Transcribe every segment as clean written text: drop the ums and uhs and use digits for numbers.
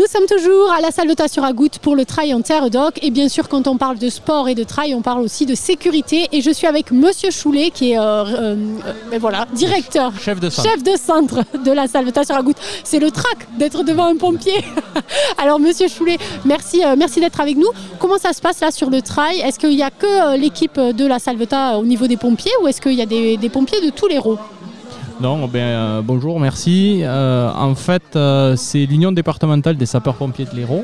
sommes toujours à la Salvetat sur Agout pour le trail en terre d'Oc. Et bien sûr, quand on parle de sport et de trail, on parle aussi de sécurité. Et je suis avec Monsieur Choulet, qui est directeur, chef de centre de la Salvetat sur Agout. C'est le trac d'être devant un pompier. Alors, Monsieur Choulet, merci d'être avec nous. Comment ça se passe là sur le trail? Est-ce qu'il n'y a que l'équipe de la Salvetat au niveau des pompiers ou est-ce qu'il y a des pompiers de tous les l'Hérault? Non, bonjour, merci. En fait, c'est l'Union départementale des sapeurs-pompiers de l'Hérault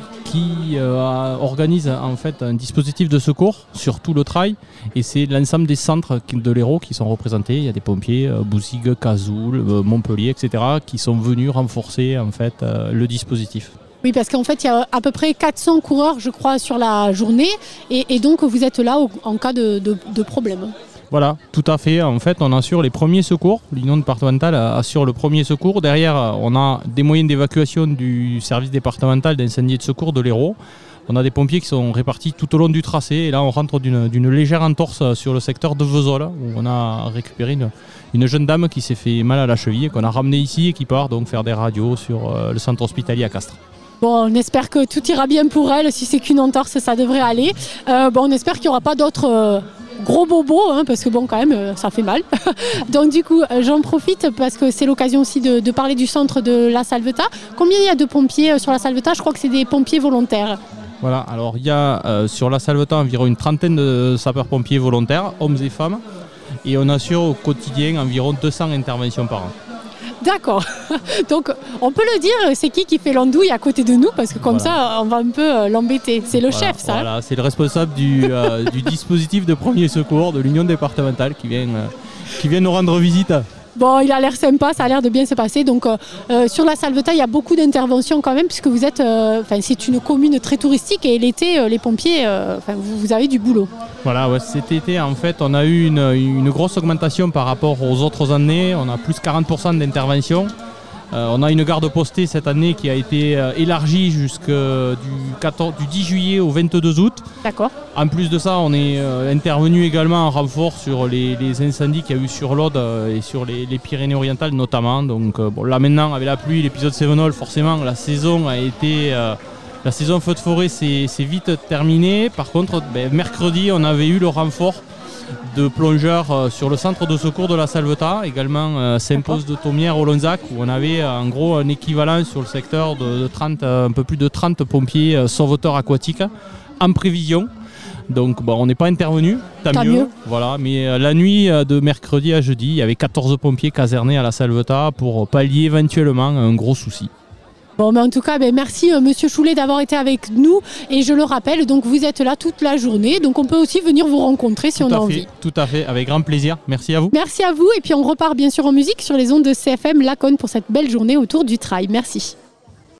qui organise en fait un dispositif de secours sur tout le trail et c'est l'ensemble des centres de l'Hérault qui sont représentés. Il y a des pompiers, Bouzigues, Cazoul, Montpellier, etc. qui sont venus renforcer en fait le dispositif. Oui, parce qu'en fait, il y a à peu près 400 coureurs, je crois, sur la journée et donc vous êtes là en cas de problème. Voilà, tout à fait. En fait, on assure les premiers secours. L'Union départementale assure le premier secours. Derrière, on a des moyens d'évacuation du service départemental d'incendie et de secours de l'Hérault. On a des pompiers qui sont répartis tout au long du tracé. Et là, on rentre d'une légère entorse sur le secteur de Vesoul, où on a récupéré une jeune dame qui s'est fait mal à la cheville, qu'on a ramenée ici et qui part donc faire des radios sur le centre hospitalier à Castres. Bon, on espère que tout ira bien pour elle. Si c'est qu'une entorse, ça devrait aller. On espère qu'il n'y aura pas d'autres... gros bobo, parce que bon, quand même, ça fait mal. Donc du coup, j'en profite parce que c'est l'occasion aussi de parler du centre de la Salvetat. Combien il y a de pompiers sur la Salvetat? Je crois que c'est des pompiers volontaires. Voilà, alors il y a sur la Salvetat environ une trentaine de sapeurs-pompiers volontaires, hommes et femmes, et on assure au quotidien environ 200 interventions par an. D'accord. Donc, on peut le dire, c'est qui fait l'andouille à côté de nous? Parce que comme ça, on va un peu l'embêter. C'est le chef, ça. Voilà, c'est le responsable du dispositif de premier secours de l'Union départementale qui vient nous rendre visite. Bon, il a l'air sympa, ça a l'air de bien se passer. Donc, sur la Salvetat, il y a beaucoup d'interventions quand même, puisque vous êtes, c'est une commune très touristique et l'été, les pompiers, vous avez du boulot. Voilà, ouais, cet été, en fait, on a eu une grosse augmentation par rapport aux autres années. On a plus de 40% d'interventions. On a une garde postée cette année qui a été élargie jusqu'au du 10 juillet au 22 août. D'accord. En plus de ça, on est intervenu également en renfort sur les incendies qu'il y a eu sur l'Aude et sur les Pyrénées-Orientales notamment. Donc là maintenant, avec la pluie, l'épisode Cévenol, forcément, la saison feu de forêt s'est vite terminée. Par contre, mercredi, on avait eu le renfort de plongeurs sur le centre de secours de la Salvetat, également Saint-Pose de Thomières au Lonzac, où on avait en gros un équivalent sur le secteur de 30, un peu plus de 30 pompiers sauveteurs aquatiques en prévision. Donc on n'est pas intervenu, tant mieux. Voilà, mais la nuit de mercredi à jeudi, il y avait 14 pompiers casernés à la Salvetat pour pallier éventuellement un gros souci. Bon, mais en tout cas, merci Monsieur Choulet d'avoir été avec nous. Et je le rappelle, donc vous êtes là toute la journée. Donc on peut aussi venir vous rencontrer si on a envie. Tout à fait, avec grand plaisir. Merci à vous. Merci à vous. Et puis on repart bien sûr en musique sur les ondes de CFM Laconne pour cette belle journée autour du trail. Merci.